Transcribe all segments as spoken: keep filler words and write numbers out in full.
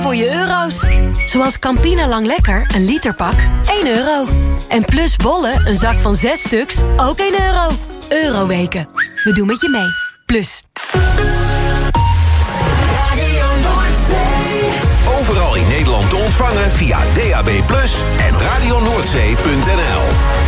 voor je euro's. Zoals Campina Lang Lekker, een literpak, één euro. En Plus Bollen, een zak van zes stuks, ook één euro. Euroweken. We doen met je mee. Plus. Overal in Nederland te ontvangen via D A B plus, en radio noordzee punt n l.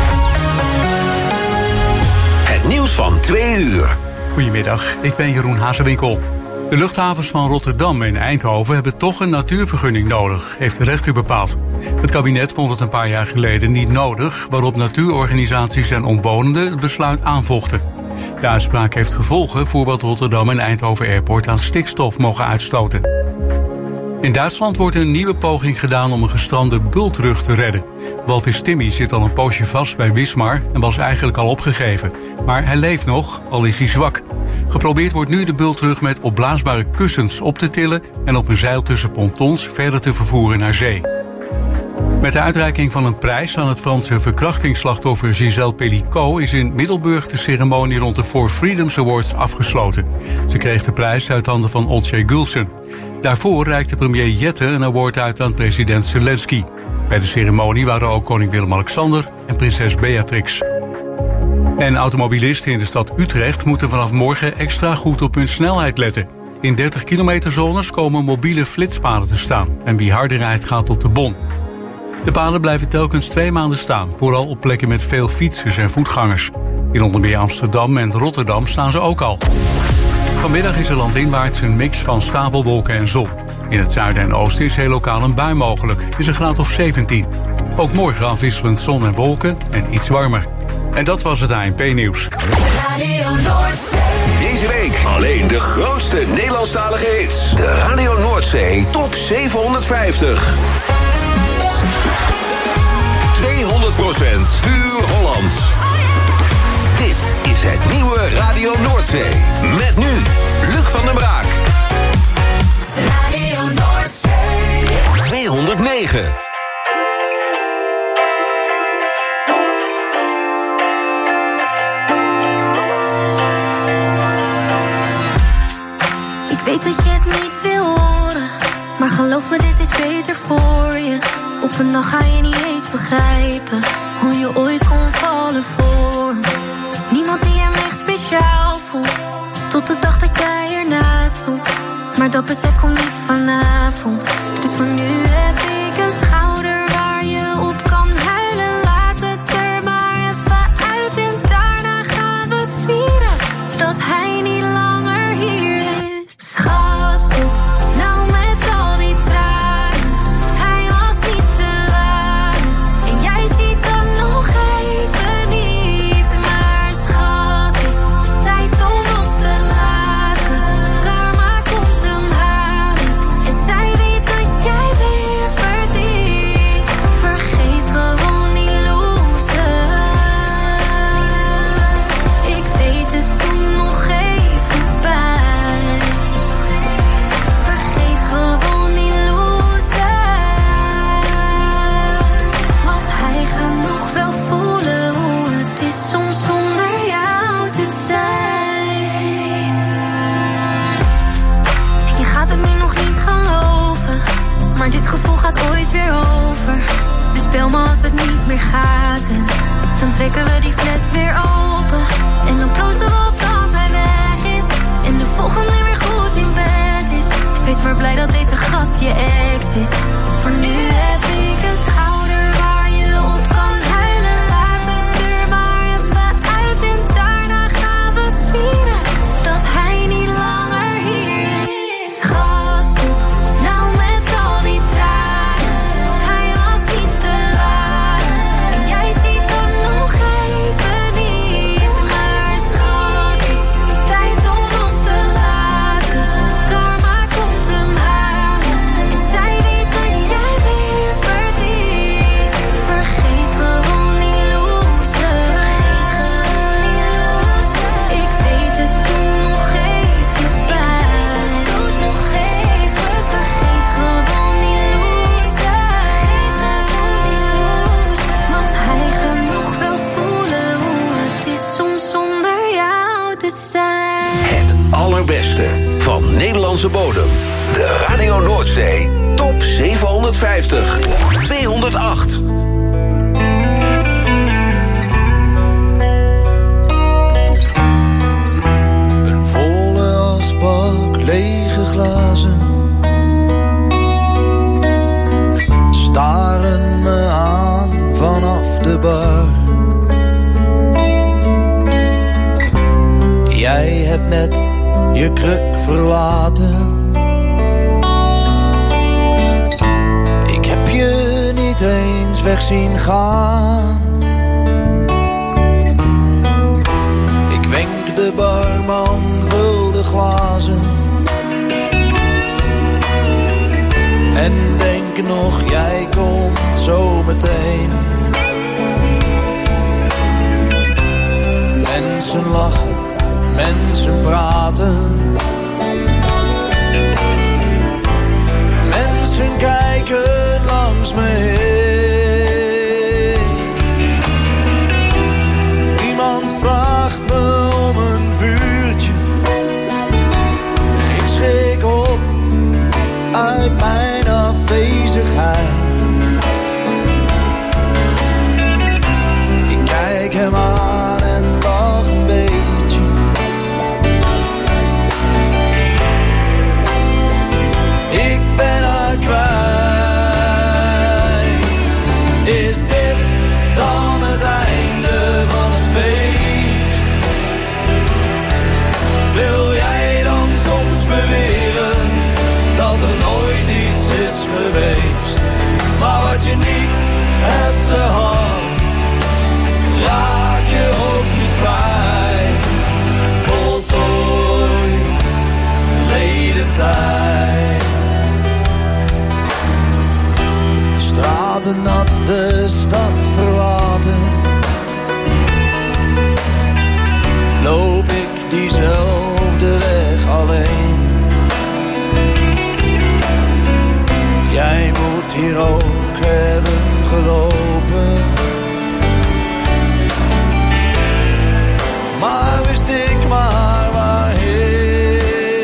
Het nieuws van twee uur. Goedemiddag, ik ben Jeroen Hazewinkel. De luchthavens van Rotterdam en Eindhoven hebben toch een natuurvergunning nodig, heeft de rechter bepaald. Het kabinet vond het een paar jaar geleden niet nodig, waarop natuurorganisaties en omwonenden het besluit aanvochten. De uitspraak heeft gevolgen voor wat Rotterdam en Eindhoven Airport aan stikstof mogen uitstoten. In Duitsland wordt een nieuwe poging gedaan om een gestrande bultrug te redden. Walvis Timmy zit al een poosje vast bij Wismar en was eigenlijk al opgegeven. Maar hij leeft nog, al is hij zwak. Geprobeerd wordt nu de bultrug met opblaasbare kussens op te tillen en op een zeil tussen pontons verder te vervoeren naar zee. Met de uitreiking van een prijs aan het Franse verkrachtingsslachtoffer Gisèle Pelicot is in Middelburg de ceremonie rond de Four Freedoms Awards afgesloten. Ze kreeg de prijs uit handen van Olcay Gülsen. Daarvoor reikte premier Jette een award uit aan president Zelensky. Bij de ceremonie waren ook koning Willem-Alexander en prinses Beatrix. En automobilisten in de stad Utrecht moeten vanaf morgen extra goed op hun snelheid letten. In dertig kilometer zones komen mobiele flitspalen te staan en wie harder rijdt gaat tot de bon. De palen blijven telkens twee maanden staan, vooral op plekken met veel fietsers en voetgangers. In onder meer Amsterdam en Rotterdam staan ze ook al. Vanmiddag is er landinwaarts een mix van stapelwolken en zon. In het zuiden en oosten is heel lokaal een bui mogelijk. Het is een graad of zeventien. Ook morgen afwisselend zon en wolken en iets warmer. En dat was het A N P-nieuws. Deze week alleen de grootste Nederlandstalige hits. De Radio Noordzee Top zevenhonderdvijftig. tweehonderd procent puur Hollands. Dit is het nieuwe Radio Noordzee. Met nu Luc van den Braak. Radio Noordzee tweehonderdnegen. Ik weet dat je het niet wil horen, maar geloof me, dit is beter voor je. Op een dag ga je niet eens begrijpen hoe je ooit kon vallen voor me. Niemand die hem echt speciaal vond, tot de dag dat jij ernaast stond. Maar dat besef komt niet vanavond. Dus voor nu heb ik een schouder waar je op kan huilen. Laat het er maar even uit en daarna gaan we vieren dat hij niet langer hier is. Schat, stop nou met al die tranen. Hij was niet te waar en jij ziet dan nog even niet. Maar schat, is tijd om los te laten. Karma komt hem halen en zij weet dat jij weer verdient. Vergeet gewoon die loser. Ik weet het, doet nog even pijn. Vergeet gewoon die loser. Want hij gaat nog wel voelen hoe het is soms zonder jou te zijn. Je gaat het nu nog niet geloven, maar dit gevoel gaat ooit weer over. Dus bel me als het niet meer gaat en dan trekken we die fles weer open. En dan proosten we op dat hij weg is en de volgende weer goed in bed is. Wees maar blij dat deze gast je ex is. Voor nu heb ik een schouder waar je op kan huilen. Laat het er maar even uit en daarna gaan we vieren dat hij niet langer hier is. Schat, stop nou met al die tranen. Hij was niet te waar en jij ziet dan nog even niet. Maar schat, is tijd om los te laten. Karma komt hem halen en zij weet dat jij weer verdient. Vergeet gewoon die loser. Ik weet het, doet nog even pijn. Doet nog even. Vergeet gewoon die loser. Want hij gaat nog wel voelen hoe het is soms zonder jou te zijn. Het allerbeste van Nederlandse bodem. De Radio Noordzee Top zevenhonderdvijftig. tweehonderdacht. Een volle asbak, lege glazen staren me aan vanaf de bar. Jij hebt net je kruk verlaten. Ik heb je niet eens weg zien gaan. Ik wenk de barman, vul de glazen en denk nog, jij komt zo meteen. Mensen lachen, mensen praten, mensen kijken langs me heen. Niemand vraagt me om een vuurtje. Ik schrik op uit mijn afwezigheid. Ik kijk hem aan en lach een beetje. Ik ben haar kwijt. Is dit dan het einde van het feest? Wil jij dan soms beweren dat er nooit iets is geweest? Maar wat je niet hebt gehad, raak je ook niet kwijt. Voltooid, verleden tijd. De straten nat, de stad verlaten. Loop ik diezelfde weg alleen. Jij moet hier ook hebben gelopen. Maar wist ik maar waarheen.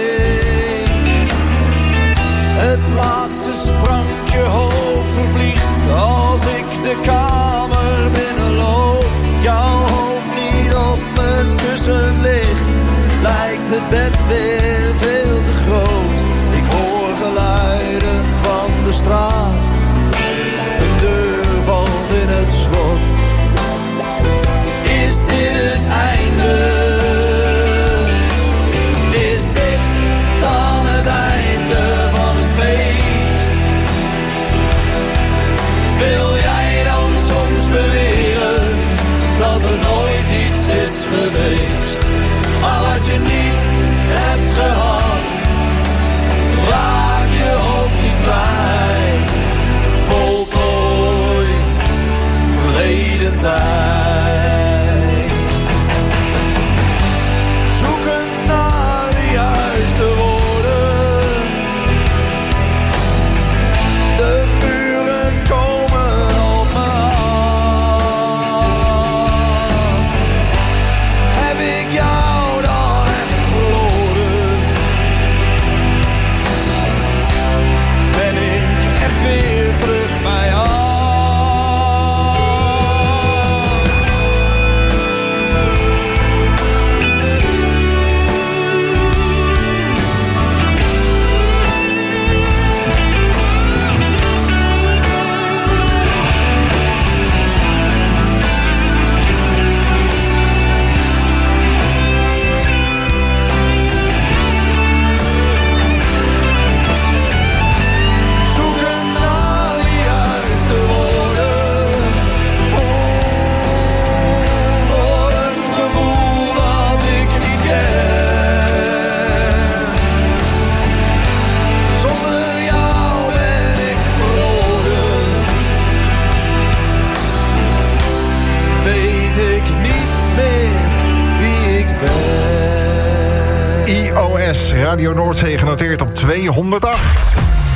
Het laatste sprankje hoop vervliegt als ik de kamer binnenloop. Jouw hoofd niet op mijn kussen ligt, lijkt het bed weer veel te groot. Ik hoor geluiden van de straat, een deur valt in het slot. Is dit het einde? Is dit dan het einde van het feest? Wil jij dan soms beweren dat er nooit iets is geweest? Maar wat je niet hebt gehad, raak je ook niet kwijt. Voltooid, verleden tijd. Zoeken naar de juiste woorden. De buren komen op me af. Heb ik jou dan echt verloren? Ben ik echt weer terug bij jou? Zoeken naar de juiste woorden. Oh, voor een gevoel dat ik niet ken. Zonder jou ben ik verloren. Weet ik niet meer wie ik ben. I O S, Radio Noordzee, genoteerd op tweehonderdacht.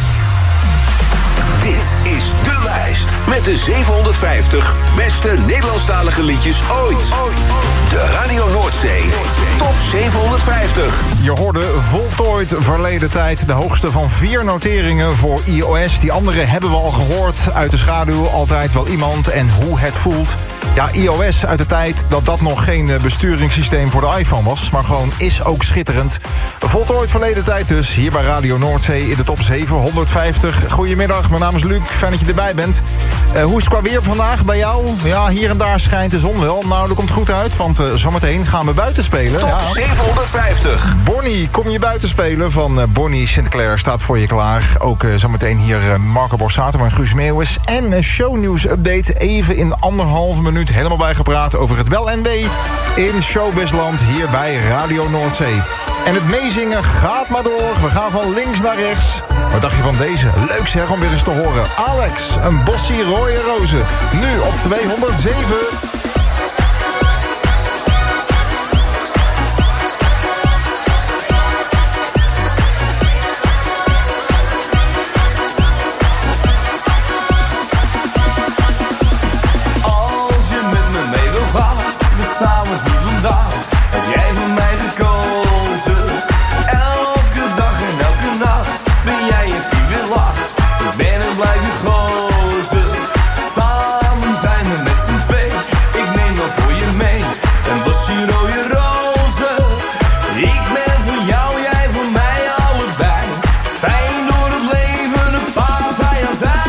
Dit is de lijst met de zevenhonderdvijftig beste Nederlandstalige liedjes ooit. De Radio Noordzee Top zevenhonderdvijftig. Je hoorde Voltooid verleden tijd. De hoogste van vier noteringen voor iOS. Die andere hebben we al gehoord. Uit de schaduw altijd wel iemand en hoe het voelt. Ja, iOS uit de tijd dat dat nog geen besturingssysteem voor de iPhone was. Maar gewoon is ook schitterend. Voltooid verleden tijd dus. Hier bij Radio Noordzee in de top zevenhonderdvijftig. Goedemiddag, mijn naam is Luc. Fijn dat je erbij bent. Uh, hoe is het qua weer vandaag bij jou? Ja, hier en daar schijnt de zon wel. Nou, dat komt goed uit, want uh, zometeen gaan we buiten spelen. Top ja. zevenhonderdvijftig. Bonnie, kom je buiten spelen? Van uh, Bonnie Sinclair staat voor je klaar. Ook uh, zometeen hier uh, Marco Borsato en Guus Meeuwis. En een shownieuws-update even in anderhalve minuut. Helemaal bijgepraat over het wel en wee in Showbizland hier bij Radio Noordzee. En het meezingen gaat maar door. We gaan van links naar rechts. Wat dacht je van deze? Leuk zeg om weer eens te horen. Alex, een bossie rode rozen. Nu op tweehonderdzeven. Samen hier vandaag heb jij voor mij gekozen. Elke dag en elke nacht ben jij het die weer lacht. Ik ben en blijf je gozer. Samen zijn we met z'n twee. Ik neem wel voor je mee een bosje rode rozen. Ik ben voor jou, jij voor mij, allebei. Fijn door het leven, een paar zij aan zij.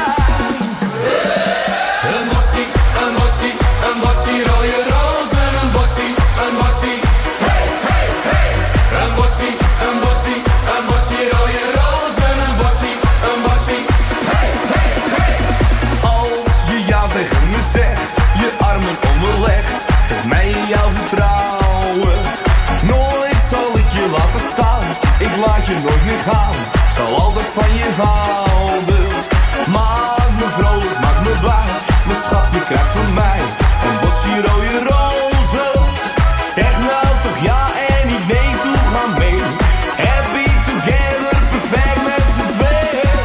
Een bossie, een bossie, een bossie rode rozen. Een bossie, hey, hey, hey. Een bossie, een bossie, een bossie rode rozen. Een bossie, een bossie, hey, hey, hey. Als je ja tegen me zegt, je armen om me legt, geef mij jouw vertrouwen. Nooit zal ik je laten staan, ik laat je nooit meer gaan. Ik zal altijd van je houden. Maak me vrolijk, maak me blij. Mijn schat, je krijgt van mij een bossie rode rozen. Zeg nou toch ja en niet nee, toe gaan mee. Happy together, perfect met z'n tweeën.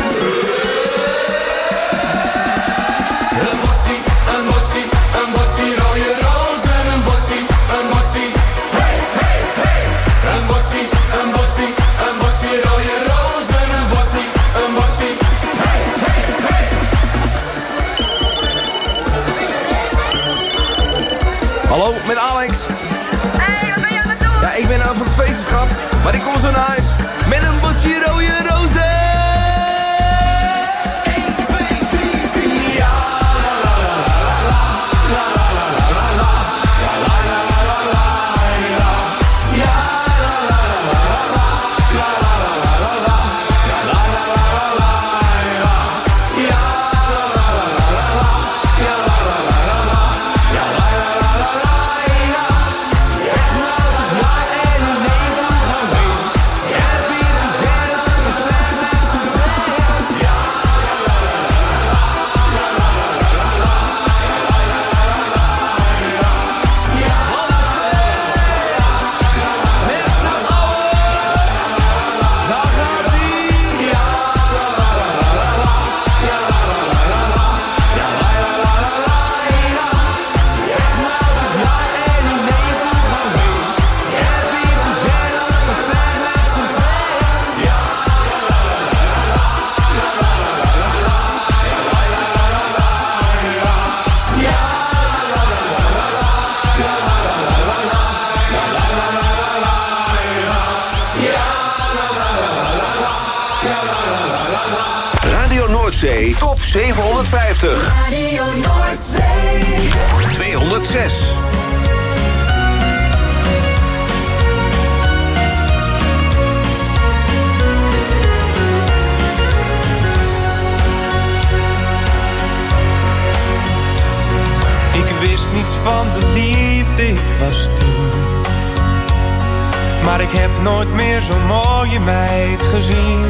Een bossie, een bossie, een bossie rode rozen. Een bossie, een bossie, hey, hey, hey. Een bossie, een bossie, een bossie rode rozen. Een bossie, een bossie, hey, hey, hey. Hallo, met Alex. Ja, ik ben nou van het feest, schat, maar ik kom zo naar huis met een bosje rode rozen. één, twee, drie, vier, ja, la la la la la la la la la la la la la la la la la ja, la la la la la la la la la la la la la la la ja, la la la la la ja, la la la la la ja, la la la la la ja. Zeg nou toch ja en nee, dan gaan we. Happy together, perfect met z'n tweeën. Ja, la la la la la la la la la la ja, met z'n allen. Daar gaat ie. Ja, la la la la la ja, la la la la la ja, la la la la la ja. Zeg nou toch ja en nee, dan gaan we. Happy together, perfect met z'n tweeën. Ja, la la la la la la la la la la ja, la la la la la ja. Ja, la la la la la ja, la la la la la ja, la la la la la ja. Ja, la la la la la ja, la la la la la. Radio Noordzee top zevenhonderdvijftig. Radio Noordzee. tweehonderdzes. Ik wist niets van de liefde, ik was tien. Maar ik heb nooit meer zo'n mooie meid gezien.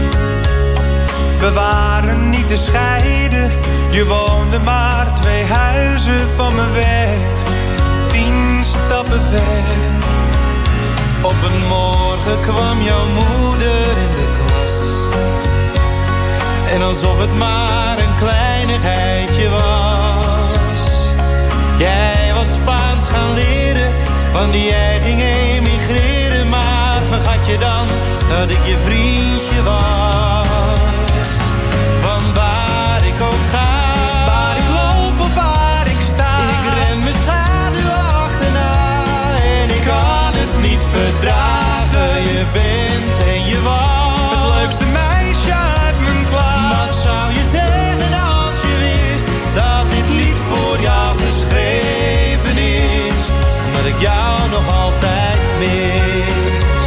We waren niet te scheiden, je woonde maar twee huizen van me weg. Tien stappen ver. Op een morgen kwam jouw moeder in de klas. En alsof het maar een kleinigheidje was. Jij was Spaans gaan leren, want jij ging emigreren. Maar vergat je dan dat ik je vriendje was. Want waar ik ook ga, waar ik loop of waar ik sta, ik ren mijn schaduw achterna en ik kan het niet verdragen. Je bent en je was het leukste meisje uit mijn klas. Wat zou je zeggen als je wist dat dit lied voor jou geschreven is, omdat ik jou nog altijd mis.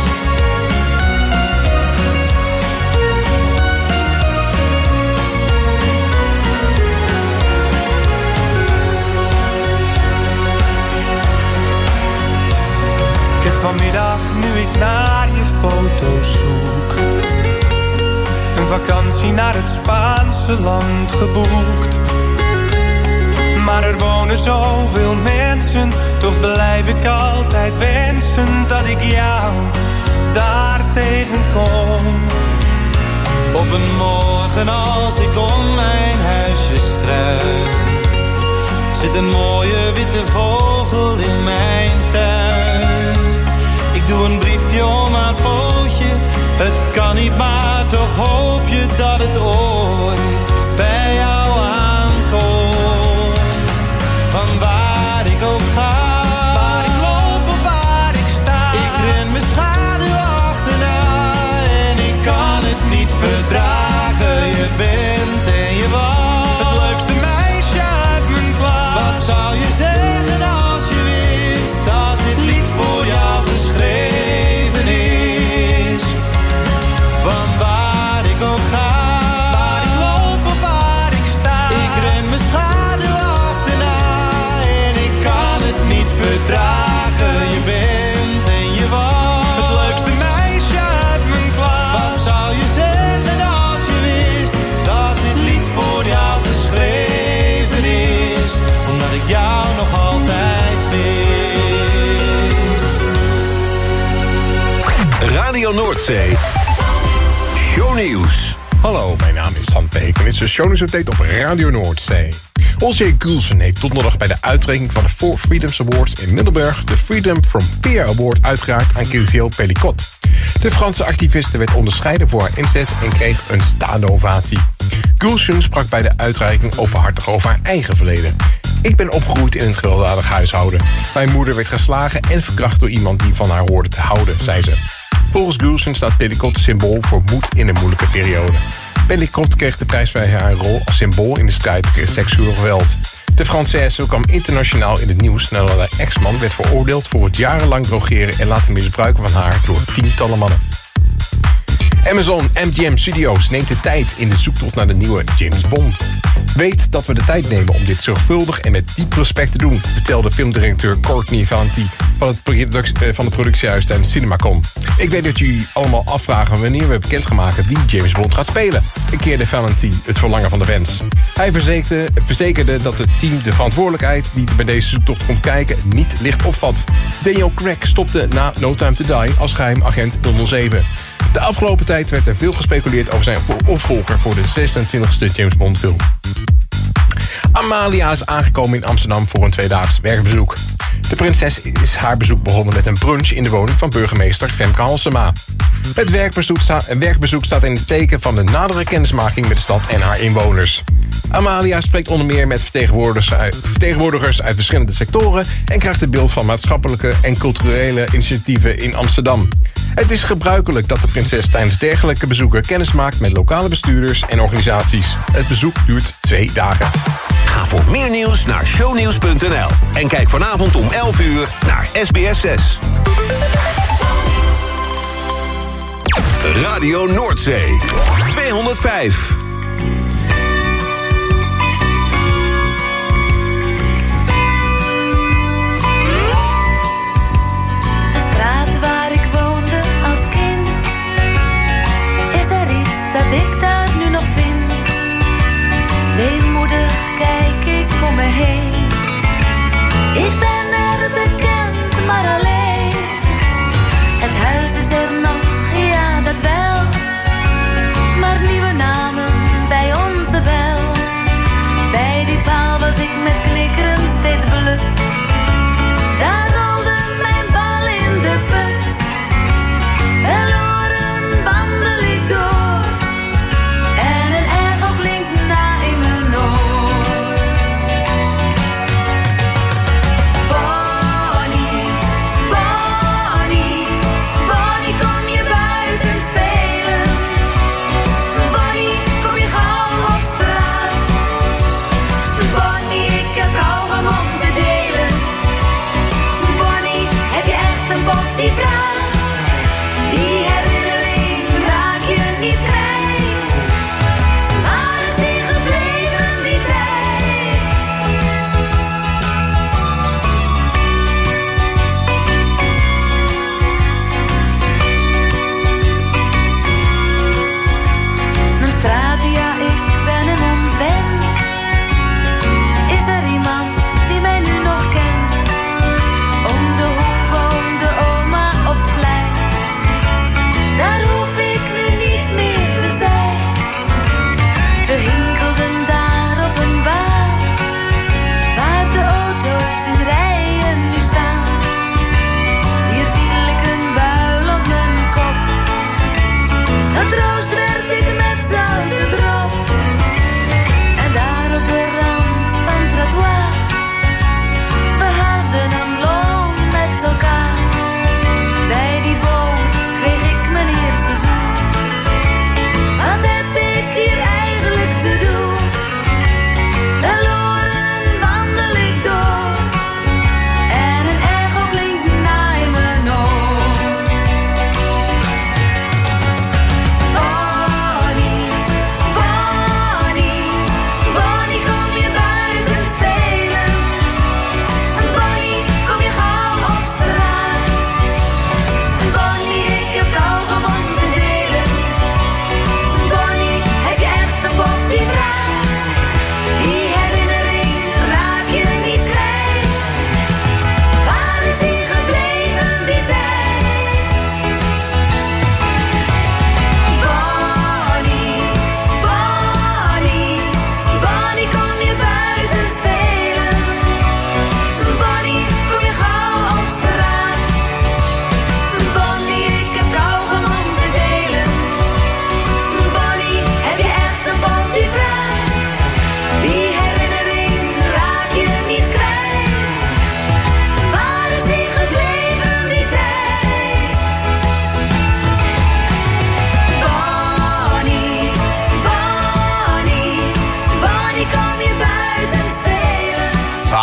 Ik heb vanmiddag, nu ik naar je foto's zoek, een vakantie naar het Spaanse land geboekt. Maar er wonen zoveel mensen, toch blijf ik altijd wensen dat ik jou daar tegenkom. Op een morgen als ik om mijn huisje struik, zit een mooie witte vogel in mijn tuin. Ik doe een briefje om haar pootje, het kan niet, maar toch hoop je dat het ooit bij jou aankomt. Van waar ik ook ga, waar ik loop of waar ik sta, ik ren mijn schaduw achterna en ik kan het niet verdragen. Je bent en je was het leukste meisje uit mijn klas. Wat zou je zeggen als je wist dat dit lied voor jou geschreven is? Want waar ik ook ga, waar ik loop of waar ik sta, ik ren mijn schaduw achterna en ik kan het niet verdragen. Je bent en je was het leukste meisje uit mijn klas. Wat zou je zeggen als je wist dat dit lied voor jou geschreven is, omdat ik jou nog altijd mis. Radio Noordzee. Shownieuws. Hallo, mijn naam is Sam Peek en dit is de Shownieuws Update op Radio Noordzee. Ossie Gulsen heeft donderdag bij de uitreiking van de Four Freedoms Awards in Middelburg de Freedom from Fear Award uitgereikt aan Kizio Pellicot. De Franse activiste werd onderscheiden voor haar inzet en kreeg een staande ovatie. Gulsen sprak bij de uitreiking openhartig over haar eigen verleden. Ik ben opgegroeid in een gewelddadig huishouden. Mijn moeder werd geslagen en verkracht door iemand die van haar hoorde te houden, zei ze. Volgens Gulsen staat Pellicot symbool voor moed in een moeilijke periode. Pellicot kreeg de prijs voor haar rol als symbool in de strijd tegen seksueel geweld. De Française kwam internationaal in het nieuws nadat haar ex-man werd veroordeeld voor het jarenlang drogeren en laten misbruiken van haar door tientallen mannen. Amazon M G M Studios neemt de tijd in de zoektocht naar de nieuwe James Bond. Weet dat we de tijd nemen om dit zorgvuldig en met diep respect te doen, vertelde filmdirecteur Courtney Valenti van het, product, van het productiehuis tijdens CinemaCon. Ik weet dat jullie allemaal afvragen wanneer we bekendgemaakt wie James Bond gaat spelen, keerde Valenti het verlangen van de fans. Hij verzekerde, verzekerde dat het team de verantwoordelijkheid die bij deze zoektocht komt kijken niet licht opvat. Daniel Craig stopte na No Time to Die als geheim agent nul nul zeven. De afgelopen tijd werd er veel gespeculeerd over zijn opvolger voor de zesentwintigste James Bond film. Amalia is aangekomen in Amsterdam voor een tweedaags werkbezoek. De prinses is haar bezoek begonnen met een brunch in de woning van burgemeester Femke Halsema. Het werkbezoek, sta, een werkbezoek staat in het teken van de nadere kennismaking met de stad en haar inwoners. Amalia spreekt onder meer met vertegenwoordigers uit, vertegenwoordigers uit verschillende sectoren en krijgt een beeld van maatschappelijke en culturele initiatieven in Amsterdam. Het is gebruikelijk dat de prinses tijdens dergelijke bezoeken kennis maakt met lokale bestuurders en organisaties. Het bezoek duurt twee dagen. Ga voor meer nieuws naar shownieuws punt n l en kijk vanavond om elf uur naar S B S zes. Radio Noordzee tweehonderdvijf. De straat waar ik woonde als kind, is er iets dat ik daar nu nog vind? Weemoedig kijk ik om me heen. Ik ben er bekend, maar alleen. Het huis is er nog, ja dat wel. Maar nieuwe namen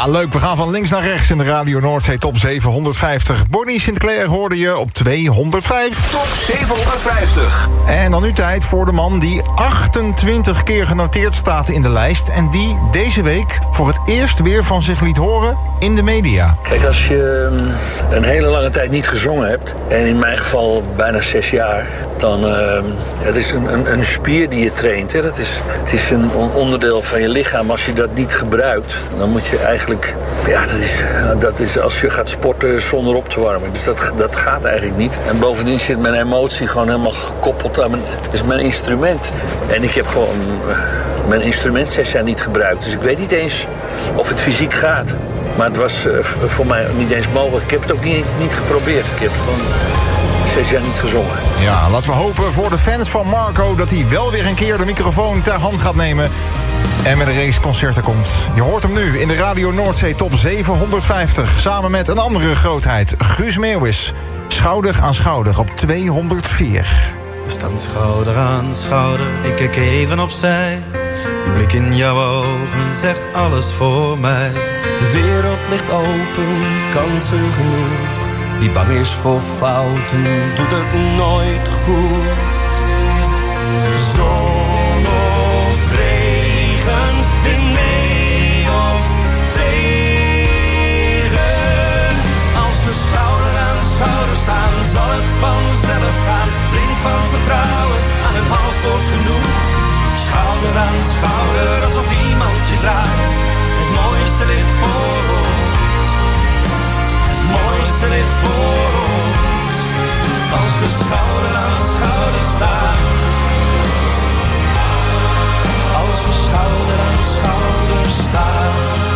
leuk. We gaan van links naar rechts in de Radio Noordzee Top zevenhonderdvijftig. Bonnie Sinclair hoorde je op tweehonderdvijf. Top zevenhonderdvijftig. En dan nu tijd voor de man die achtentwintig keer genoteerd staat in de lijst. En die deze week voor het eerst weer van zich liet horen in de media. Kijk, als je een hele lange tijd niet gezongen hebt, en in mijn geval bijna zes jaar, dan uh, het is een, een, een spier die je traint. Hè. Dat is, het is een onderdeel van je lichaam. Als je dat niet gebruikt, dan moet je eigenlijk, ja, dat is, dat is als je gaat sporten zonder op te warmen. Dus dat, dat gaat eigenlijk niet. En bovendien zit mijn emotie gewoon helemaal gekoppeld aan mijn, dat is mijn instrument. En ik heb gewoon mijn instrument zes jaar niet gebruikt. Dus ik weet niet eens of het fysiek gaat. Maar het was uh, voor mij niet eens mogelijk. Ik heb het ook niet, niet geprobeerd. Ik heb gewoon zes jaar niet gezongen. Ja, laten we hopen voor de fans van Marco dat hij wel weer een keer de microfoon ter hand gaat nemen en met een reeks concerten komt. Je hoort hem nu in de Radio Noordzee Top zevenhonderdvijftig. Samen met een andere grootheid, Guus Meeuwis. Schouder aan schouder op tweehonderdvier. We staan schouder aan schouder, ik kijk even opzij. Die blik in jouw ogen zegt alles voor mij. De wereld ligt open, kansen genoeg. Die bang is voor fouten, doet het nooit goed. Zon of regen, wind mee of tegen. Als we schouder aan schouder staan, zal het vanzelf gaan. Blind van vertrouwen, aan een half wordt genoeg. Schouder aan schouder, alsof iemand je draagt. Het mooiste ligt voor ons. Het mooiste ligt voor ons. Als we schouder aan schouder staan. Als we schouder aan schouder staan.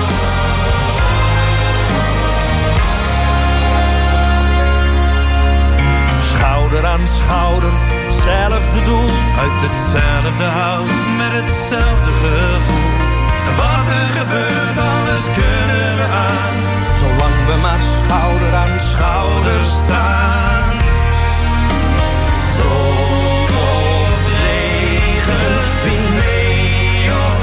Schouder aan schouder, hetzelfde doel, uit hetzelfde hout, met hetzelfde gevoel. En wat er gebeurt, alles kunnen we aan, zolang we maar schouder aan schouder staan. Zon of regen, wind mee of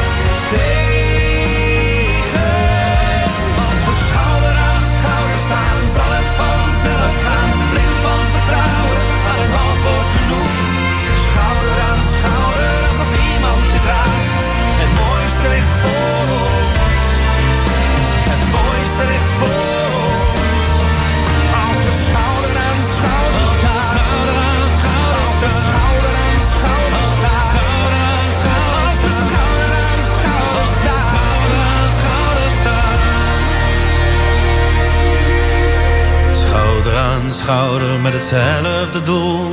tegen. Als we schouder aan schouder staan, zal het vanzelf gaan. Blind van vertrouwen, aan een half wordt genoeg. Schouder aan schouder, alsof iemand je draagt. Het mooiste ligt voor ons. Het mooiste ligt voor ons. Als we schouder aan schouder staan. Als we schouder aan schouder staan. Als we schouder aan schouder staan. Schouder aan schouder met hetzelfde doel.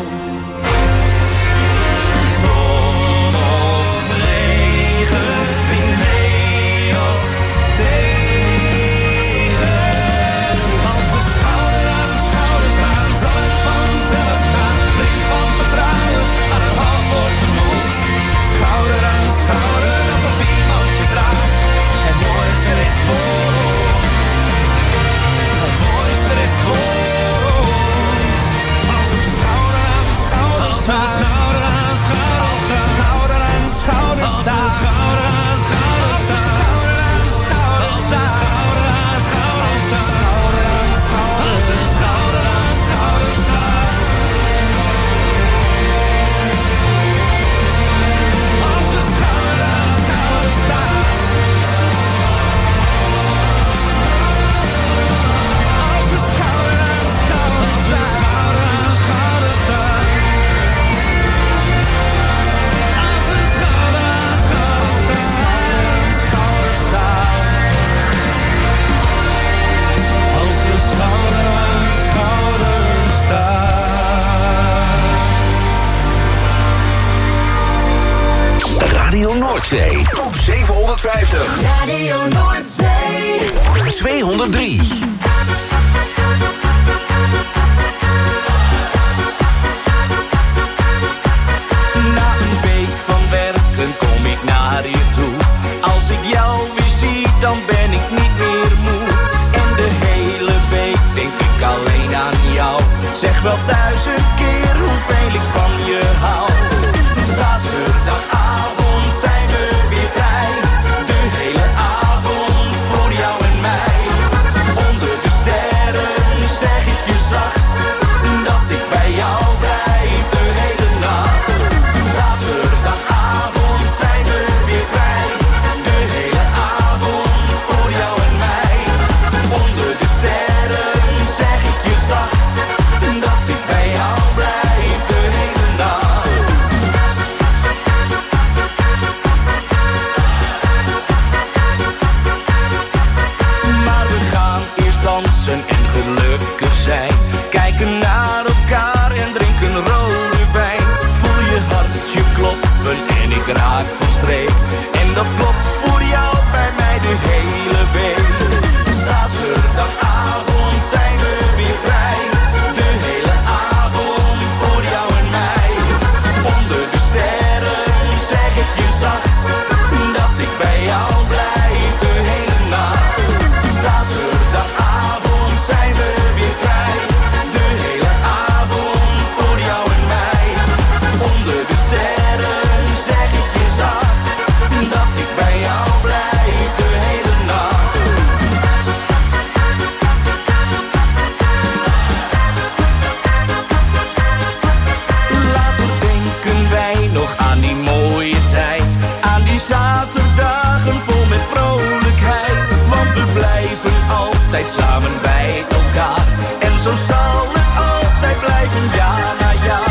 Radio Noordzee, top zevenhonderdvijftig. Radio Noordzee, tweehonderddrie. Na een week van werken kom ik naar je toe. Als ik jou weer zie, dan ben ik niet meer moe. En de hele week denk ik alleen aan jou. Zeg wel duizend keer hoeveel ik van je hou. Zaterdagavond zijn we weer vrij. De hele avond voor jou en mij. altijd samen bij elkaar. En zo zal het altijd blijven, jaar na jaar.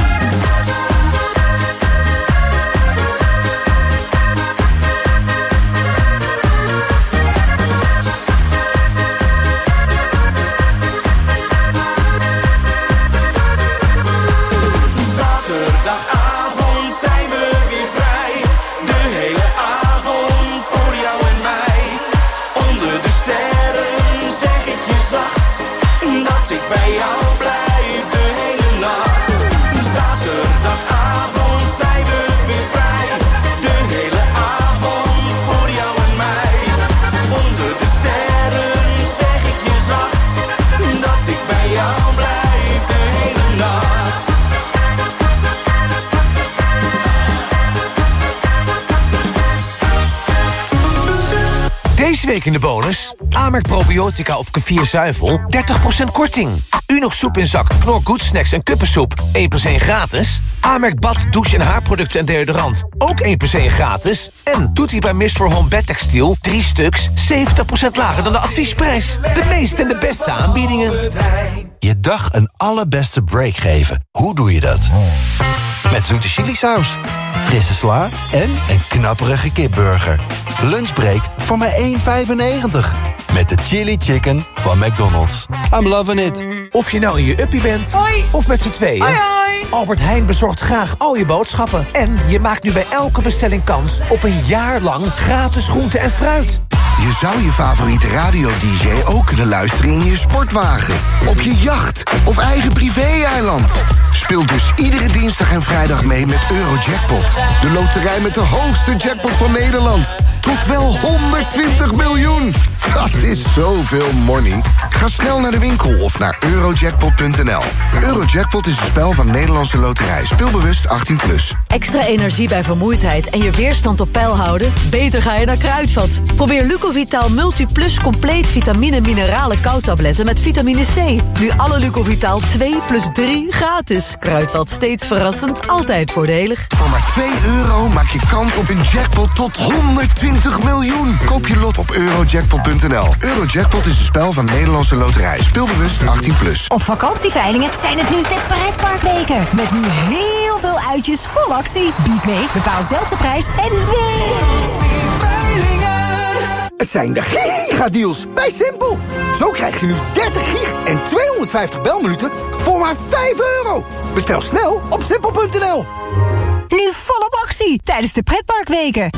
Zaterdagavond zijn we weer vrij. De hele avond voor jou en mij. Onder de sterren zeg ik je zacht dat ik bij jou blijf de hele nacht. Zaterdagavond zijn we weer vrij. De hele avond voor jou en mij. Onder de sterren zeg ik je zacht dat ik bij jou blijf de hele nacht. Deze week in de bonus. Amerk Probiotica of Kefir Zuivel, dertig procent korting. Unox soep in zak, Knor Good Snacks en kuppensoep, één plus één gratis. Amerk bad, douche en haarproducten en deodorant, ook één plus één gratis. En Tutti bij Mist for Home bedtextiel, drie stuks, zeventig procent lager dan de adviesprijs. De meeste en de beste aanbiedingen. Je dag een allerbeste break geven. Hoe doe je dat? Met zoete chilisaus, frisse sla en een knapperige kipburger. Lunchbreak voor maar één vijfennegentig. Met de chili chicken van McDonald's. I'm loving it. Of je nou in je uppie bent, hoi. Of met z'n tweeën. Hoi, hoi. Albert Heijn bezorgt graag al je boodschappen. En je maakt nu bij elke bestelling kans op een jaar lang gratis groente en fruit. Je zou je favoriete radio-dj ook kunnen luisteren in je sportwagen, op je jacht of eigen privé-eiland. Speel dus iedere dinsdag en vrijdag mee met Eurojackpot. De loterij met de hoogste jackpot van Nederland. Tot wel honderdtwintig miljoen. Dat is zoveel money. Ga snel naar de winkel of naar eurojackpot punt n l. Eurojackpot is een spel van Nederlandse Loterij. Speelbewust achttien plus. Extra energie bij vermoeidheid en je weerstand op peil houden? Beter ga je naar Kruidvat. Probeer Lucovitaal Multiplus compleet vitamine mineralen koudtabletten met vitamine C. Nu alle Lucovitaal twee plus drie gratis. Kruidvat, steeds verrassend, altijd voordelig. Voor maar twee euro maak je kans op een jackpot tot honderdtwintig miljoen. Koop je lot op eurojackpot punt n l. Eurojackpot is een spel van Nederlandse Loterij. Speelbewust achttien plus. Op vakantieveilingen zijn het nu de pretparkweken. Met nu heel veel uitjes vol actie. Bied mee, bepaal zelf de prijs en win! Het zijn de gigadeals bij Simpel. Zo krijg je nu dertig gig en tweehonderdvijftig belminuten voor maar vijf euro. Bestel snel op simpel punt n l. Nu volop actie tijdens de pretparkweken.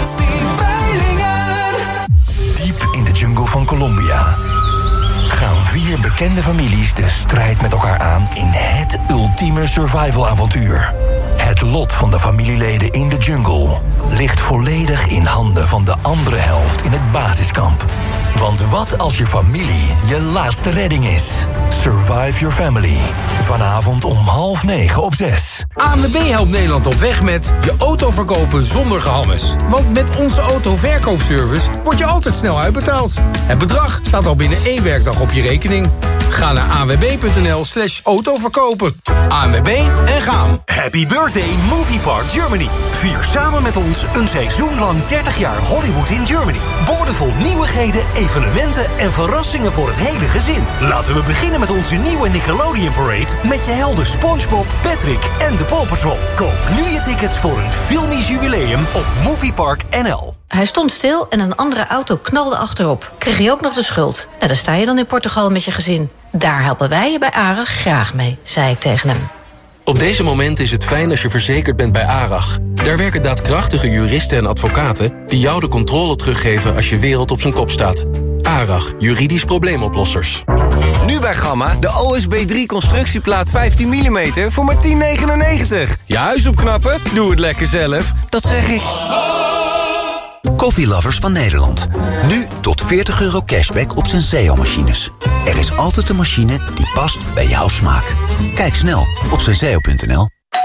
Diep in de jungle van Colombia gaan vier bekende families de strijd met elkaar aan in het ultieme survival-avontuur. Het lot van de familieleden in de jungle ligt volledig in handen van de andere helft in het basiskamp. Want wat als je familie je laatste redding is? Survive Your Family. Vanavond om half negen op zes. A N W B helpt Nederland op weg met je auto verkopen zonder gehammes. Want met onze autoverkoopservice word je altijd snel uitbetaald. Het bedrag staat al binnen één werkdag op je rekening. Ga naar a n w b punt n l slash autoverkopen. A N W B en gaan. Happy birthday Movie Park Germany. Vier samen met ons een seizoen lang dertig jaar Hollywood in Germany. Boordevol nieuwigheden, evenementen en verrassingen voor het hele gezin. Laten we beginnen met onze nieuwe Nickelodeon Parade met je helden SpongeBob, Patrick en de Paw Patrol. Koop nu je tickets voor een filmisch jubileum op Moviepark N L. Hij stond stil en een andere auto knalde achterop. Kreeg je ook nog de schuld. En daar sta je dan in Portugal met je gezin. Daar helpen wij je bij ARAG graag mee, zei ik tegen hem. Op deze momenten is het fijn als je verzekerd bent bij ARAG. Daar werken daadkrachtige juristen en advocaten die jou de controle teruggeven als je wereld op zijn kop staat. ARAG, juridisch probleemoplossers. Nu bij Gamma, de O S B drie constructieplaat vijftien millimeter voor maar tien negenennegentig. Je huis opknappen? Doe het lekker zelf. Dat zeg ik. Koffielovers van Nederland. Nu tot veertig euro cashback op Senseo-machines. Er is altijd een machine die past bij jouw smaak. Kijk snel op senseo punt n l.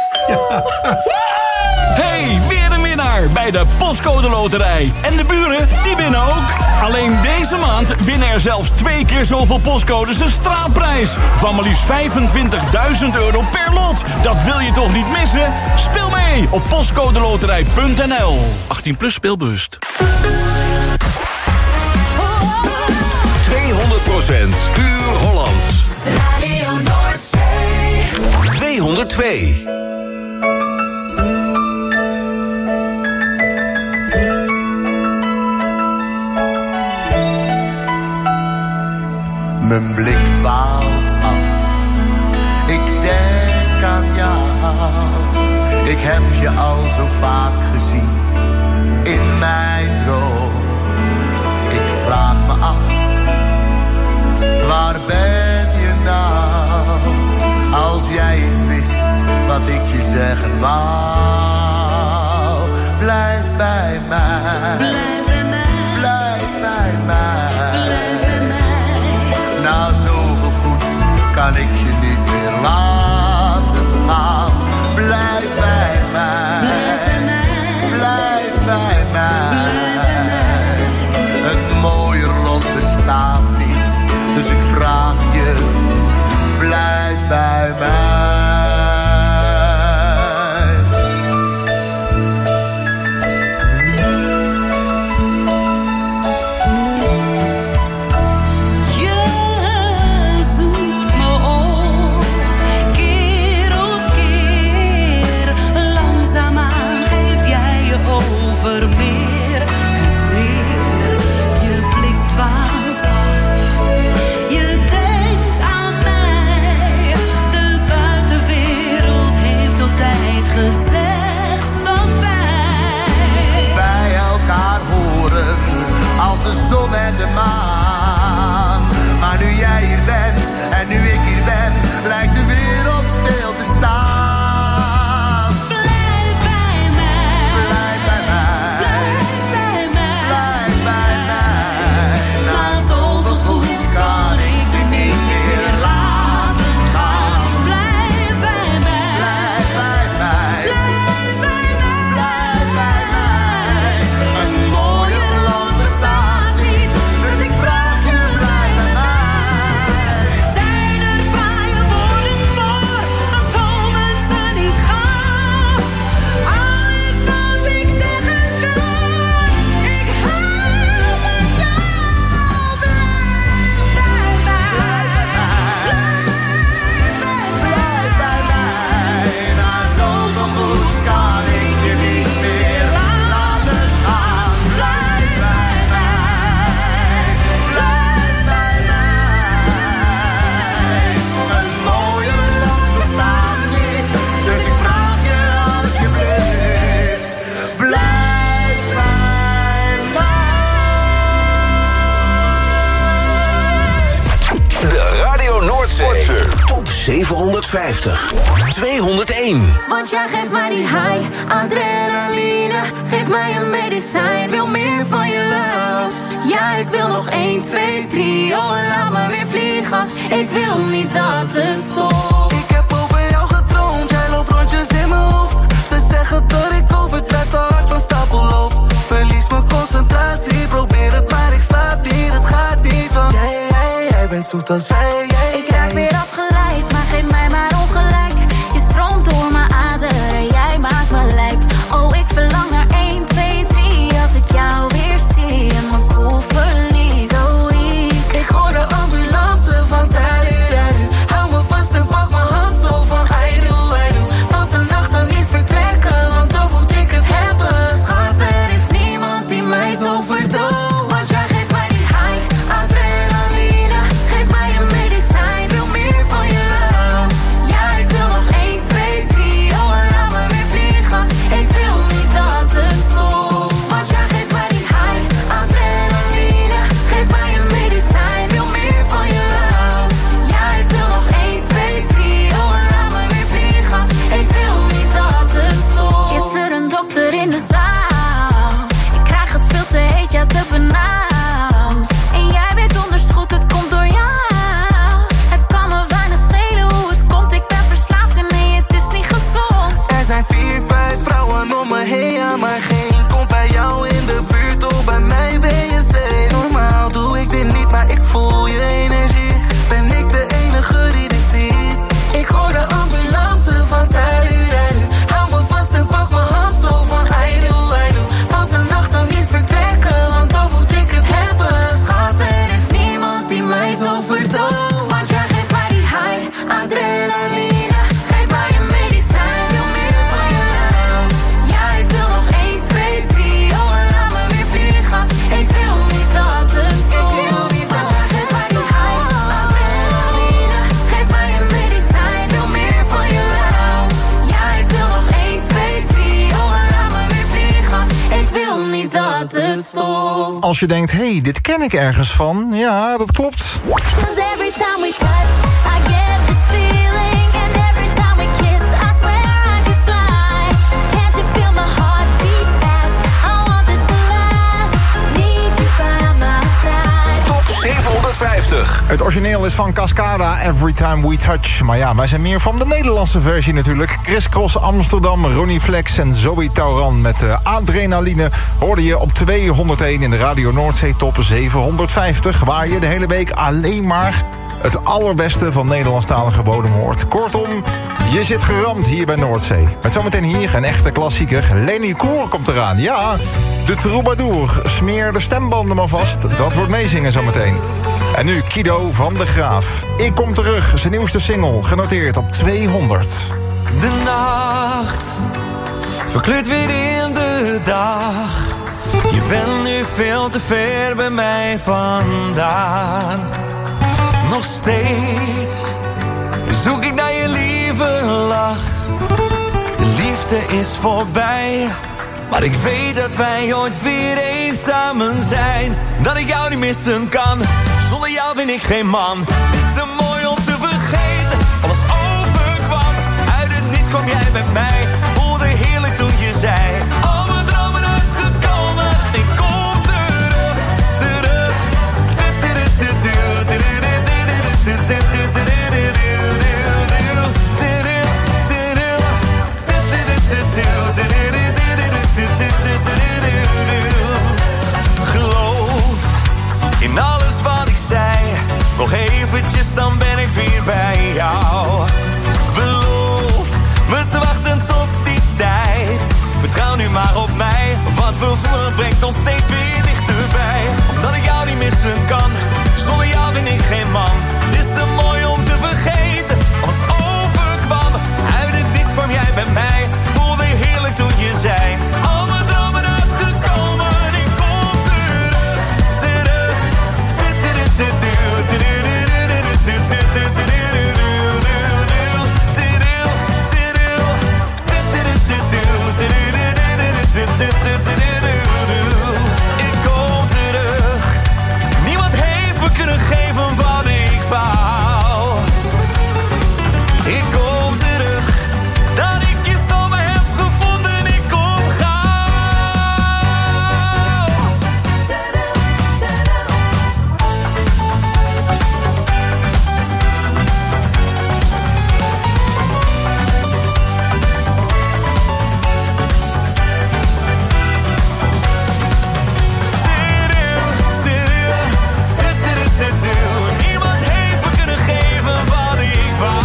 Hey, weer een winnaar bij de Postcode Loterij. En de buren, die winnen ook. Alleen deze maand winnen er zelfs twee keer zoveel postcodes een straatprijs. Van maar liefst vijfentwintigduizend euro per lot. Dat wil je toch niet missen? Speel mee op postcodeloterij punt n l. achttien plus speelbewust. tweehonderd procent puur Hollands. Radio Noordzee. tweehonderdtwee. Mijn blik dwaalt af. Ik denk aan jou. Ik heb je al zo vaak gezien in mijn droom. Ik vraag me af, waar ben je nou? Als jij eens wist wat ik je zeggen wou. Blijf bij mij. Blijf bij mij. Blijf bij mij. Blijf bij mij. Na zoveel goeds kan ik je niet meer laten gaan. Blijf bij mij. Blijf bij mij. Blijf bij mij. Een mooier lot bestaat niet, dus ik vraag je, blijf bij mij. De zon en de maan. Maar nu jij hier bent en nu ik hier ben, lijkt de wereld stil te staan. Blijf bij mij. Blijf bij mij. Blijf bij mij. Blijf bij mij. Na zoveel goeds kan ik je niet meer laten gaan. Blijf bij mij. Blijf bij mij. Blijf bij mij. Blijf bij mij. Een mooier land bestaat. Top zevenhonderdvijftig. tweehonderdéén. Want jij geeft mij die high, adrenaline. Geef mij een medicijn, wil meer van je love. Ja, ik wil nog één, twee, drie, oh en laat me weer vliegen. Ik wil niet dat het stopt. Ik heb over jou gedroomd, jij loopt rondjes in mijn hoofd. Ze zeggen dat ik overdrijf, te hard van stapel loop. Verlies mijn concentratie, probeer het maar ik slaap niet. Het gaat niet, want jij, jij, jij bent zoet als wij. Ik raak weer afgeleid, maar geef mij maar ongelijk. Je stroomt door mijn aderen, jij maakt me lijp. Oh, ik verlang naar één, twee, drie. Als ik jou weer zie en mijn koel verlies. Oh, ik, ik hoor de ambulance van tariru. Hou me vast en pak mijn hand zo van aidu, aidu. Van de nacht dan niet vertrekken, want dan moet ik het hebben. Schat, er is niemand die mij zo verdooft. Want jij geeft mij die high, adrenaline. Geef mij een medicijn. het stof. Als je denkt, hé, hey, dit ken ik ergens van. Ja, dat klopt. Every time we touch, I get this feeling. And every time we kiss, I swear I could fly. Can't you feel my heart beat fast? I want this to last. Need you by my side. Top zevenhonderdvijftig. Het origineel is van Cascada, Every Time We Touch. Maar ja, wij zijn meer van de Nederlandse versie natuurlijk. Chris Cross Amsterdam, Ronnie Flex en Zoe Tauran met uh, Adrenaline hoorde je op tweehonderdéén in de Radio Noordzee Top zevenhonderdvijftig... waar je de hele week alleen maar het allerbeste van Nederlandstalige bodem hoort. Kortom, je zit geramd hier bij Noordzee. Met zometeen hier een echte klassieker. Lenny Koer komt eraan. Ja, de troubadour. Smeer de stembanden maar vast. Dat wordt meezingen zometeen. En nu Kido van de Graaf. Ik kom terug, zijn nieuwste single, genoteerd op tweehonderd. De nacht verkleurt weer in de dag. Je bent nu veel te ver bij mij vandaan. Nog steeds zoek ik naar je lieve lach. De liefde is voorbij, maar ik weet dat wij ooit weer eens samen zijn. Dat ik jou niet missen kan, zonder jou ben ik geen man. Het is te mooi om te vergeten, alles overkwam. Uit het niets kwam jij bij mij, voelde heerlijk toen je zei. Al mijn dromen uitgekomen, ik kom terug, terug. Geloof in alles wat ik zei. Nog eventjes, dan ben ik weer bij jou. Beloof me te wachten tot die tijd. Vertrouw nu maar op mij, wat we voelen brengt ons steeds weer dichterbij. Omdat ik jou niet missen kan, zonder jou ben ik geen man. Het is te mooi om te vergeten, alles overkwam. Uit het niets kwam jij bij mij, voelde heerlijk toen je zei. Al mijn dromen uitgekomen, ik kom terug, terug. Ik kom terug. Niemand heeft me kunnen geven wat ik wou. Ik kom terug. Dat ik je zomaar heb gevonden. Ik kom gauw. Niemand heeft me kunnen geven wat ik wou.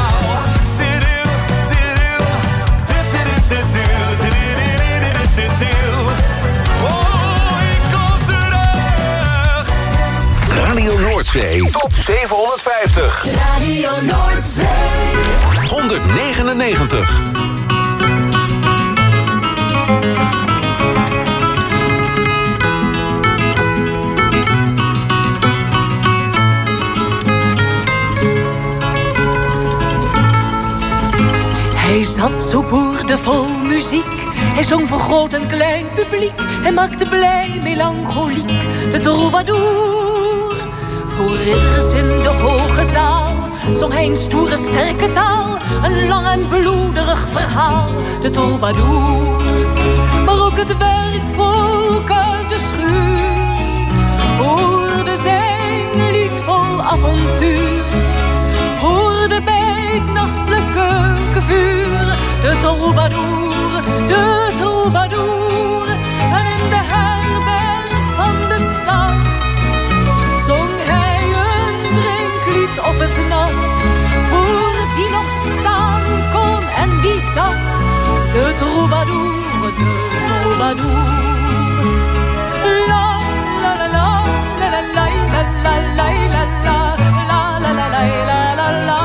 Oh, ik kom terug. Radio Noordzee, top zevenhonderdvijftig. Radio Noordzee. honderdnegenennegentig. Hij zat zo boerdevol muziek. Hij zong voor groot en klein publiek. Hij maakte blij melancholiek. De troubadour. Voor ridders in de hoge zaal zong hij een stoere sterke taal. Een lang en bloederig verhaal. De troubadour. Maar ook het werkvolk uit de schuur hoorde zijn lied vol avontuur. Hoorde bij het nachtelijk keukenvuur de troubadour, de troubadour. En in de herberg van de stad zong hij een drinklied op het nat. Voor wie nog staan kon en wie zat, de troubadour, de troubadour. La la la la la la la la la la la la la la la la la.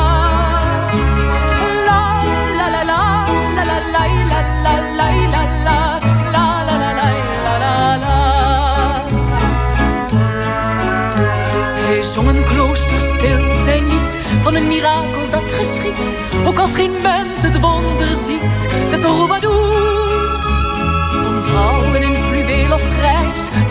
Hij zong een kloosterstil zijn lied van een mirakel dat geschiet. Ook als geen mens het wonder ziet, de troubadour. Van vrouwen in fluweel of grijs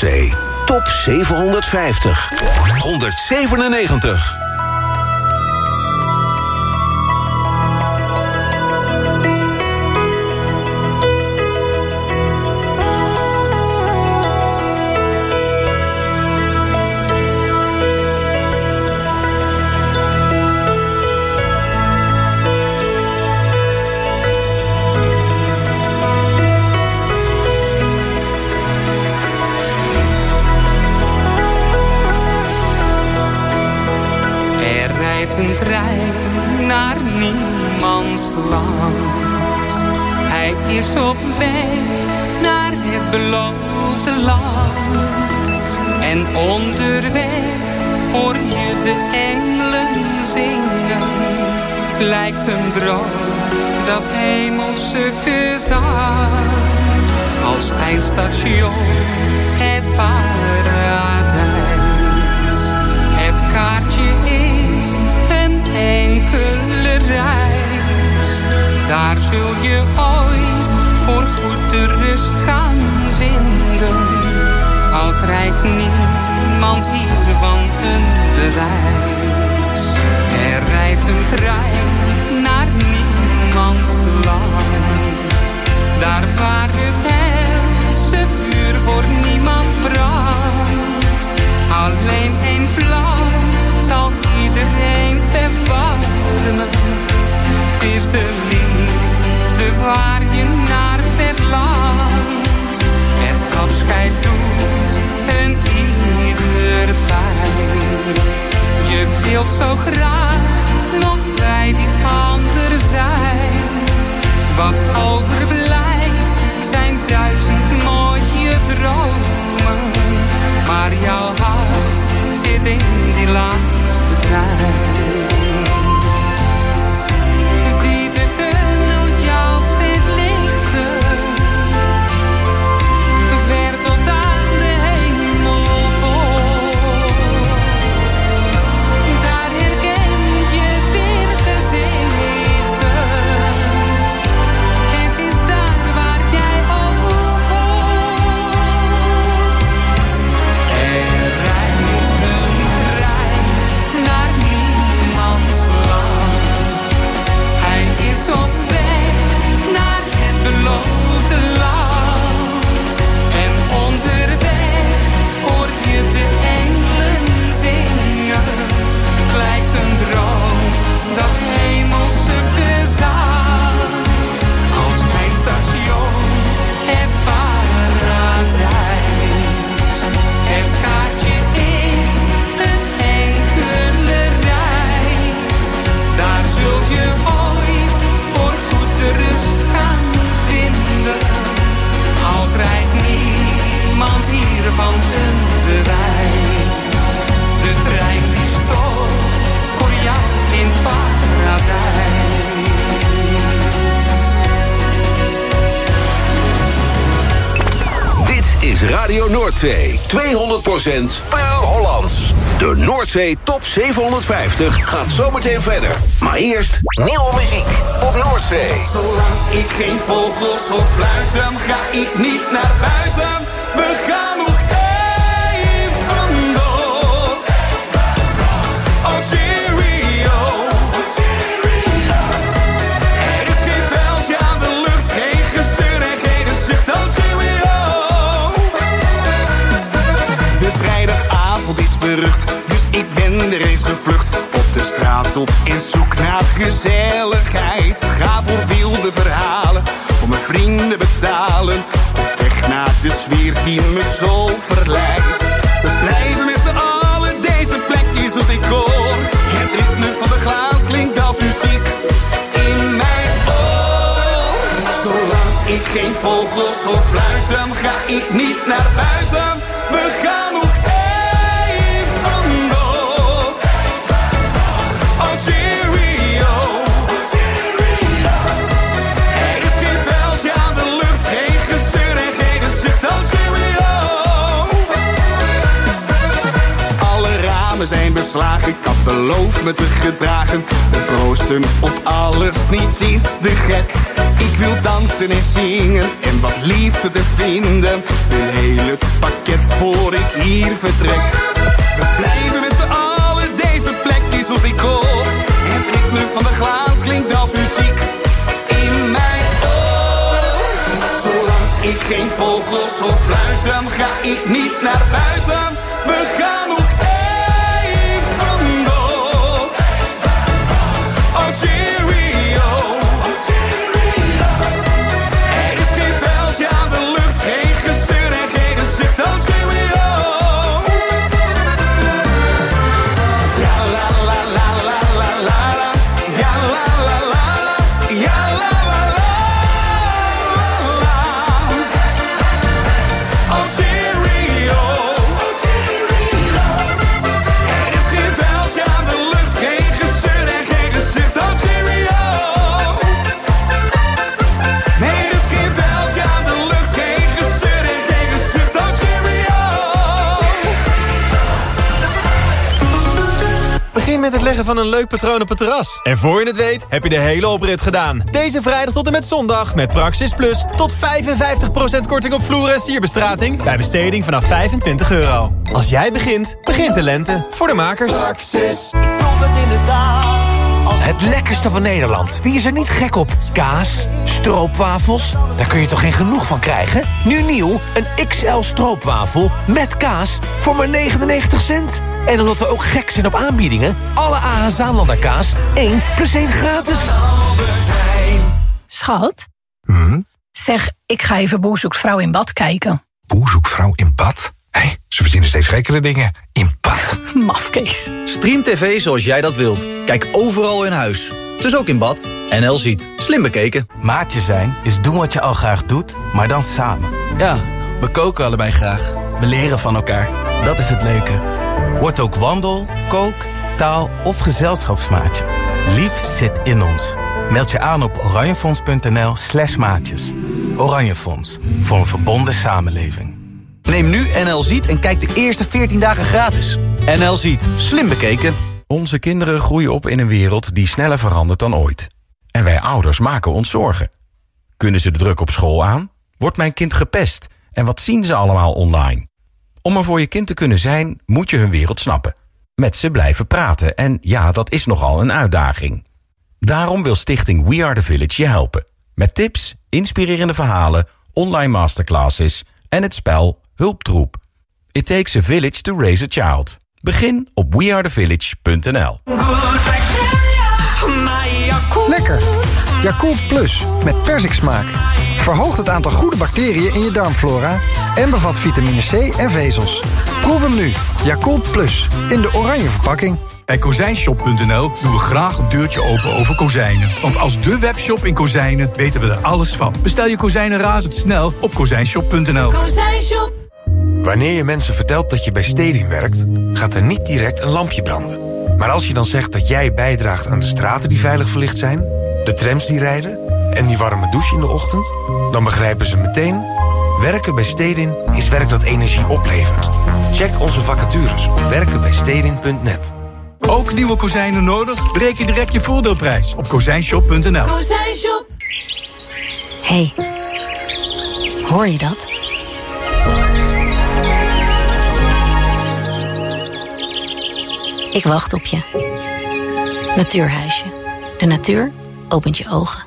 Noordzee. Top zevenhonderdvijftig. honderdzevenennegentig. Een trein naar niemands land. Hij is op weg naar het beloofde land. En onderweg hoor je de engelen zingen. Het lijkt een droom, dat hemelse gezang. Als eindstation het paradijs. Het kaartje is een enkele reis. Daar zul je ooit voor goed de rust gaan vinden. Al krijgt niemand hiervan een bewijs. Er rijdt een trein naar niemands land. Daar waar het helse vuur voor niemand brandt. Alleen één vlam zal iedereen verwarmen. Het is de liefde waar je naar verlangt. Het afscheid doet een ieder pijn. Je wilt zo graag nog bij die ander zijn. Wat overblijft zijn duizend mooie dromen. Maar jouw hart zit in die laatste trein. Zie de tunnel jou verlichten. Ver tot aan de hemelpoort. Daar herken je weer gezichten. Het is daar waar jij ook hoort. Er rijdt een trein naar niemands land. Hij is op weg naar het beloofde land. En onderweg hoor je de engelen zingen. Het lijkt een droom, dat hemelse gezang. Als mijn station, het paradijs. Het kaartje is een enkele reis. Daar zul je ooit voor goed de rust gaan vinden. Al krijgt niemand hiervan een bewijs. De trein die stopt voor jou in paradijs. Dit is Radio Noordzee. tweehonderd procent puur Hollands. De Noordzee Top zevenhonderdvijftig gaat zometeen verder. Maar eerst nieuwe muziek op Noordzee. Zolang ik geen vogels hoor fluiten, ga ik niet naar buiten. We gaan nog even door. Oh cheerio. Er is geen veldje aan de lucht, geen gezeur en geen zucht. Oh cheerio. De vrijdagavond is berucht, dus ik ben er eens gevlucht. Op de straat op en zoek naar gezelligheid. Ga voor wilde verhalen, voor mijn vrienden betalen. Op weg naar de sfeer die me zo verleidt. We blijven met z'n allen, deze plek is wat ik hoor. Het ritme van de glaas klinkt als muziek in mijn oor. Zolang ik geen vogels hoor fluiten, ga ik niet naar buiten. We gaan nog even door. Oh cheerio. Er is geen veldje aan de lucht, geen gezeur en geen zucht. Oh cheerio. Alle ramen namen zijn beslagen. Ik had beloofd me te gedragen. We proosten op alles, niets is te gek. Ik wil dansen en zingen en wat liefde te vinden. Een heel het pakket voor ik hier vertrek. We blijven met z'n allen, deze plek is ons decor. Het ritme van de glaas klinkt als muziek in mijn oor. Zolang ik geen vogels hoor fluiten, ga ik niet naar buiten. We gaan nog even door. Oh cheerio. Er is geen veldje aan de lucht, geen gezeur en geen gezicht. Oh cheerio. Ja la la la la la la la. Ja la la la la. Ja la la la la. Oh cheerio. Er is geen veldje aan de lucht, geen gezeur en geen gezicht. Oh cheerio. Nee, er is geen veldje aan de lucht, geen gezeur en geen gezicht. Oh cheerio. Begin met het leggen van een leuk patroon op het terras. En voor je het weet, heb je de hele oprit gedaan. Deze vrijdag tot en met zondag met Praxis Plus tot vijfenvijftig procent korting op vloeren en sierbestrating bij besteding vanaf vijfentwintig euro. Als jij begint, begint de lente. Voor de makers. Praxis, ik proef het inderdaad. Het lekkerste van Nederland. Wie is er niet gek op? Kaas, stroopwafels, daar kun je toch geen genoeg van krijgen? Nu nieuw, een X L stroopwafel met kaas voor maar negenennegentig cent. En omdat we ook gek zijn op aanbiedingen, alle A H Zaanlander kaas één plus één gratis. Schat, Hmm? zeg, ik ga even Boer zoekt vrouw in bad kijken. Boer zoekt vrouw in bad? Hé, hey, ze verzinnen steeds gekkere dingen. In bad. Mafkees. Stream tv zoals jij dat wilt. Kijk overal in huis. Dus ook in bad. N L ziet. Slim bekeken. Maatje zijn is doen wat je al graag doet, maar dan samen. Ja, we koken allebei graag. We leren van elkaar. Dat is het leuke. Word ook wandel, kook, taal of gezelschapsmaatje. Lief zit in ons. Meld je aan op oranjefonds.nl slash maatjes. Oranjefonds, voor een verbonden samenleving. Neem nu N L Ziet en kijk de eerste veertien dagen gratis. N L Ziet. Slim bekeken. Onze kinderen groeien op in een wereld die sneller verandert dan ooit. En wij ouders maken ons zorgen. Kunnen ze de druk op school aan? Wordt mijn kind gepest? En wat zien ze allemaal online? Om er voor je kind te kunnen zijn, moet je hun wereld snappen. Met ze blijven praten en ja, dat is nogal een uitdaging. Daarom wil stichting We Are The Village je helpen. Met tips, inspirerende verhalen, online masterclasses en het spel Hulptroep. It takes a village to raise a child. Begin op we are the village punt n l. Lekker. Yakult Plus met persiksmaak. Verhoogt het aantal goede bacteriën in je darmflora en bevat vitamine C en vezels. Proef hem nu. Yakult Plus in de oranje verpakking. Bij kozijnshop punt n l doen we graag een deurtje open over kozijnen. Want als de webshop in kozijnen weten we er alles van. Bestel je kozijnen razendsnel op kozijnshop punt n l. Kozijnshop. Wanneer je mensen vertelt dat je bij Stedin werkt, gaat er niet direct een lampje branden. Maar als je dan zegt dat jij bijdraagt aan de straten die veilig verlicht zijn, de trams die rijden en die warme douche in de ochtend, dan begrijpen ze meteen: werken bij Stedin is werk dat energie oplevert. Check onze vacatures op werken bij stedin punt net. Ook nieuwe kozijnen nodig? Bereken direct je voordeelprijs op kozijnshop punt n l. Kozijnshop. Hey, hoor je dat? Ik wacht op je. Natuurhuisje. De natuur opent je ogen.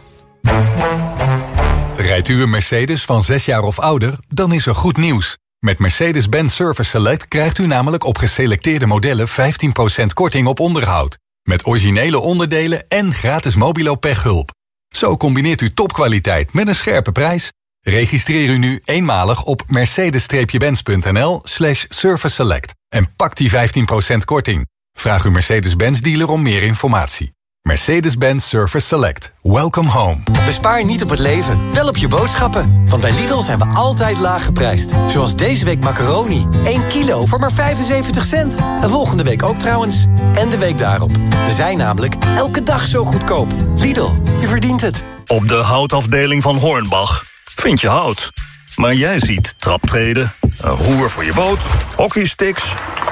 Rijdt u een Mercedes van zes jaar of ouder, dan is er goed nieuws. Met Mercedes-Benz Service Select krijgt u namelijk op geselecteerde modellen vijftien procent korting op onderhoud. Met originele onderdelen en gratis mobilo pechhulp. Zo combineert u topkwaliteit met een scherpe prijs. Registreer u nu eenmalig op mercedes-benz punt n l slash service select en pak die vijftien procent korting. Vraag uw Mercedes-Benz dealer om meer informatie. Mercedes-Benz Service Select. Welcome home. Bespaar niet op het leven, wel op je boodschappen. Want bij Lidl zijn we altijd laag geprijsd. Zoals deze week macaroni. één kilo voor maar vijfenzeventig cent. En volgende week ook trouwens. En de week daarop. We zijn namelijk elke dag zo goedkoop. Lidl, je verdient het. Op de houtafdeling van Hornbach vind je hout. Maar jij ziet traptreden, een roer voor je boot, hockeysticks,